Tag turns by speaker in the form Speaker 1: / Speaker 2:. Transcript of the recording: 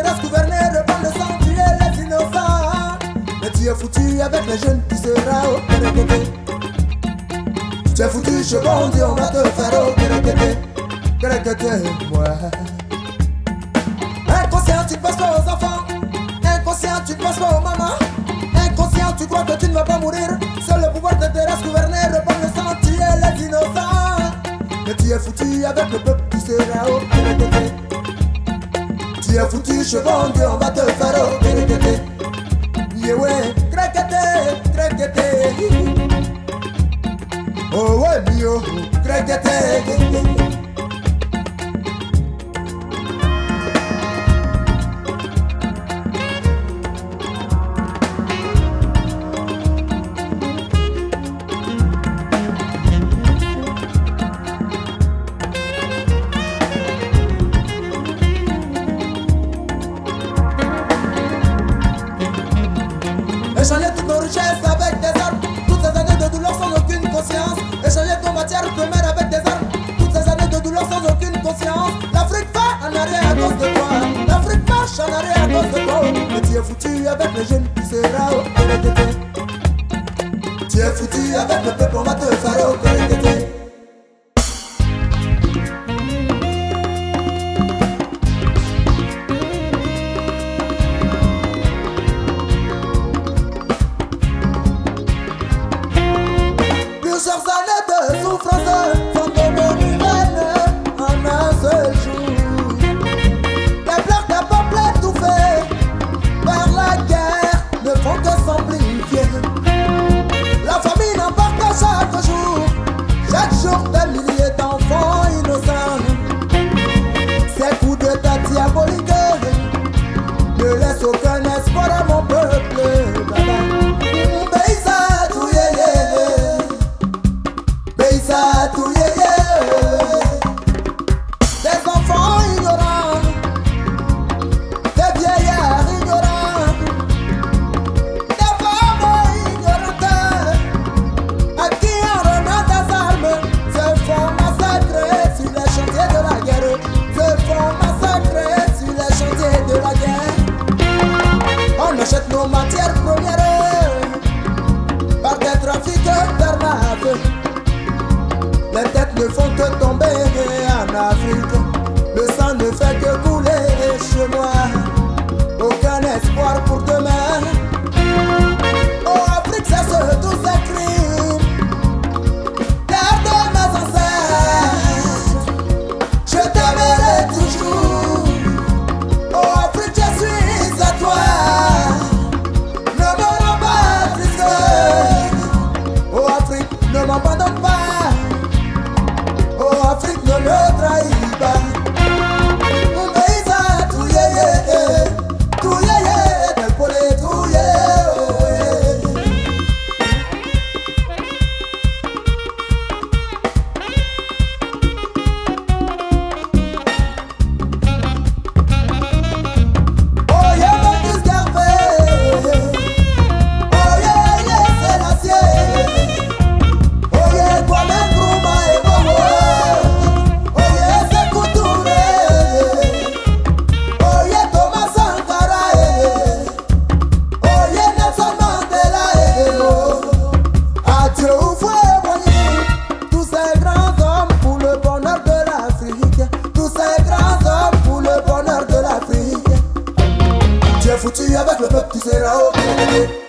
Speaker 1: terrasses gouvernées, répandre le sang, tuer les innocents. Mais tu es foutu avec les jeunes, tu seras au kérékété. Tu es foutu chez bon Dieu, on va te faire au kérékété. Kérékété, ouais. Inconscient, tu ne penses pas aux enfants. Inconscient, tu ne penses pas aux mamans. Inconscient, tu crois que tu ne vas pas mourir. Seul le pouvoir des terrasses gouvernées, répandre le sang, tuer les innocents. Mais tu es foutu avec le peuple, tu seras au kérékété. Tu es foutu chez bon Dieu, on va te faire au kérékété. Yeah ouais, kérékété, kérékété. Oh ouais, mio, kérékété. Échanger toutes nos richesses avec des armes. Toutes ces années de douleur sans aucune conscience. Échanger nos matières premières avec des armes. Toutes ces années de douleur sans aucune conscience. L'Afrique va en arrêt à cause de toi. L'Afrique marche en arrêt à cause de toi. Mais tu es foutu avec les jeunes, tu seras au kérékété. Tu es foutu avec le peuple, on va te faire au kérékété. Plusieurs années de souffrance sont devenues vaines en un seul jour. Les pleurs des peuples étouffés par la guerre ne font que s'amplifier. La famine emporte chaque jour des milliers d'enfants innocents. Ces coups d'état diaboliques ne laissent aucun espoir à mon peuple. Mon pays ça tout des enfants ignorants, des vieillards ignorants, des femmes ignorantes, à qui en remet des armes se font massacrer sur les chantiers de la guerre, se font massacrer sur les chantiers de la guerre. On achète nos matières premières par des trafics d'armes à feu. Les têtes ne font que tomber en Afrique. Le sang ne fait que couler chez moi. Aucun espoir pour demain. Oh Afrique, cesse tous ces crimes. Terre de mes ancêtres, je t'aimerai toujours. Oh Afrique, je suis à toi. Ne me rends pas triste. Oh Afrique, ne m'abandonne pas. Oh Afrique, ne me trahis pas. Mon pays ça tout del pole tout Oh yeah, Baptiste Garvey. Oh yeah, c'est l'acier. Oh yeah, Kwame Nkrumah et Bobo. Foutu avec le peuple, tu seras au kérékété.